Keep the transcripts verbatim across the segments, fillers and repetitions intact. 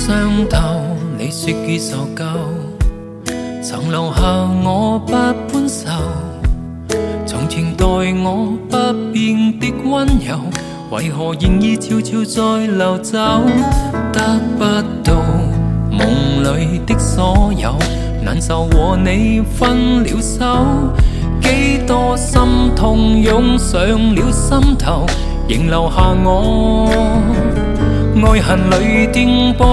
傷透，你說已受夠，曾留下我不搬手。從前待我不變的溫柔，為何仍已悄悄在流走？得不到夢裏的所有，難受和你分了手。幾多心痛湧上了心頭，仍留下我愛恨裏顛簸。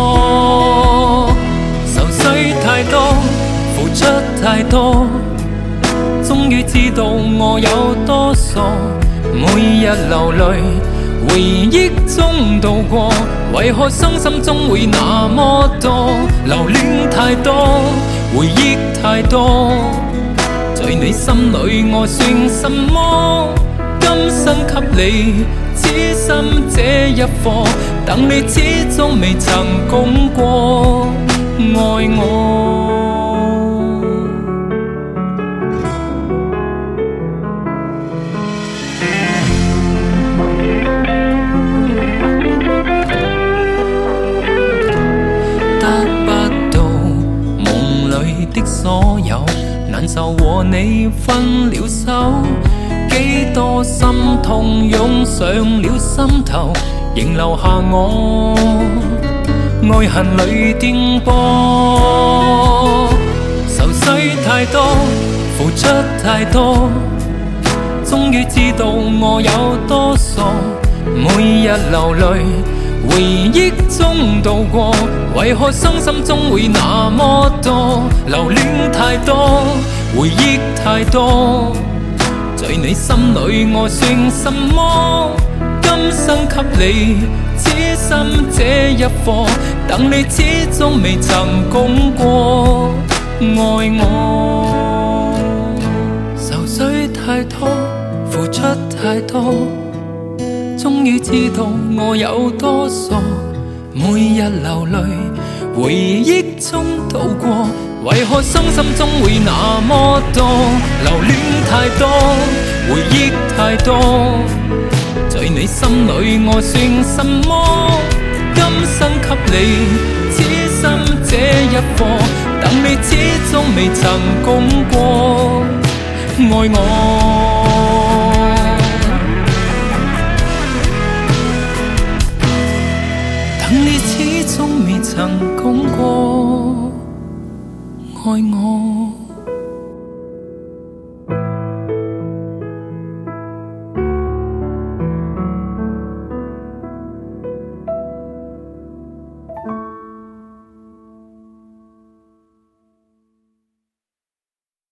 愁緒太多，付出太多，終於知道我有多傻。每日流淚，回憶中度過，為何傷心中會那麼多？留戀太多，回憶太多，在你心裏我算什麼？今生給你只心這一課，等你始終未曾講過愛我。得不到夢裏的所有，難受和你分了手。幾多心痛湧上了心頭，仍留下我愛恨裏顛簸。愁緒太多，付出太多，終於知道我有多傻。每日流淚，回憶中度過，為何傷心中會那麼多？留戀太多，回憶太多，在你心裏我算什麼？今生給你只心這一課，等你始終未曾講過愛我。愁緒太多，付出太多，終於知道我有多傻。每日流淚，回憶中度過，為何傷心中會那麼多？留戀太多，回憶太多，在你心裏我算什麼？今生給你只心這一課，等你始終未曾講過愛我。等你始終未曾講過愛我。